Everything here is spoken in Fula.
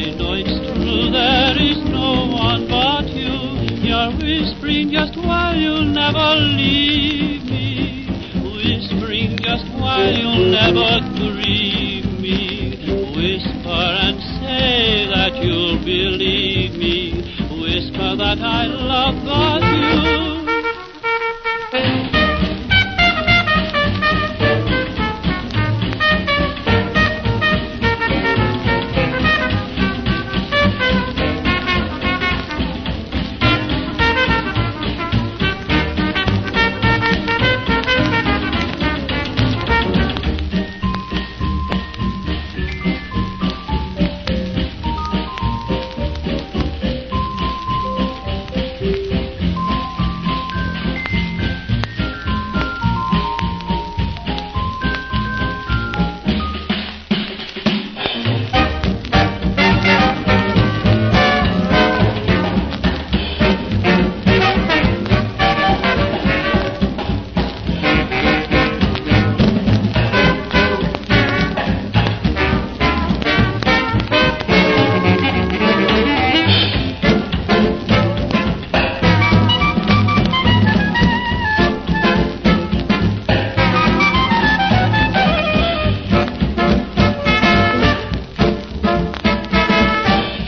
know it's true, there is no one but you. You're whispering just while you'll never leave me, whispering just while you'll never grieve me. Whisper and say that you'll believe me, whisper that I love but you.